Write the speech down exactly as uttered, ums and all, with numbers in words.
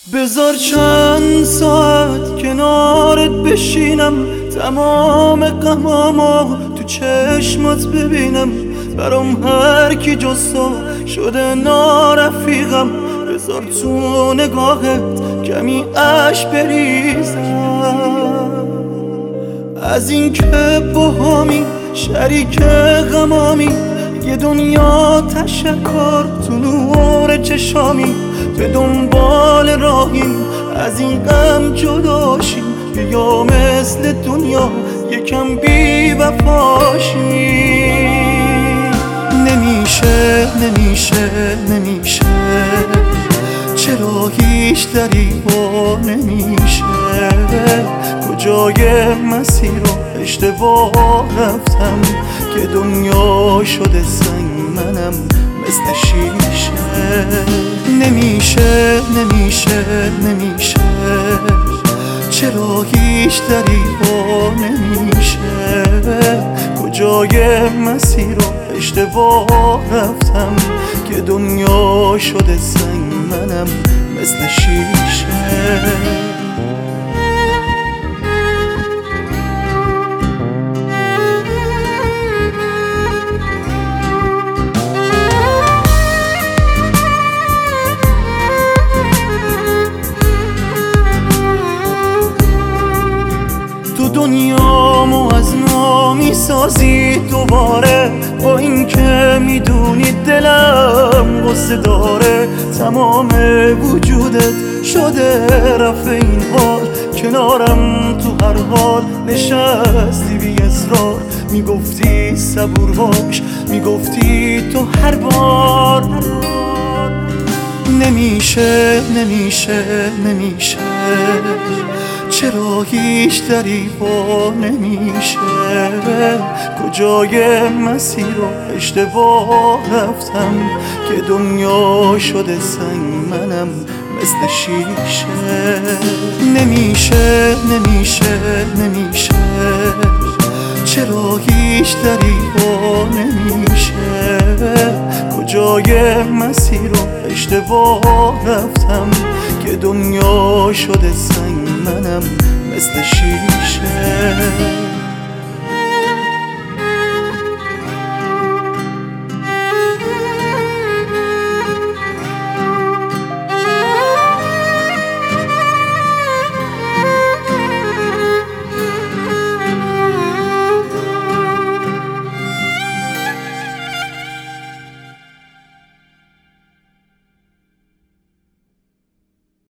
بذار چند ساعت کنارت بشینم، تمام غمامو تو چشمات ببینم. برام هر کی جز تو شده نارفیقم. بذار تو نگاهت کمی اشک بریزم. از این که باهامی شریک غمامی، یه دنیا تشکر تو نور چشامی. به دنبال راهیم از این غم جداشیم، بیا مثل دنیا یکم بی وفاشیم. نمیشه نمیشه نمیشه، چرا هیچ دری با نمیشه. کجای مسیر رو اشتباه رفتم که دنیا شده سنگ، منم مثل شیشه. نمیشه نمیشه نمیشه، چرا هیچ دری با نمیشه. کجای مسیر رو اشتباه رفتم که دنیا شده سنگ، منم مثل شیشه. دنیامو از نو میسازی دوباره، با این که میدونی دلم غصه داره. تمام وجودت شده رفع این حال، کنارم تو هر حال نشستی بی اصرار. میگفتی صبور باش، میگفتی تو هر بار. نمیشه نمیشه نمیشه، چرا هیچ دری با نمیشه. کجای مسیر رو اشتباه رفتم که دنیا شده سنگ، منم مثل شیشه. نمیشه نمیشه نمیشه، چرا هیچ دری با نمیشه. کجای مسیر رو اشتباه رفتم که دنیا شده سنگ، منم مثل شیشه.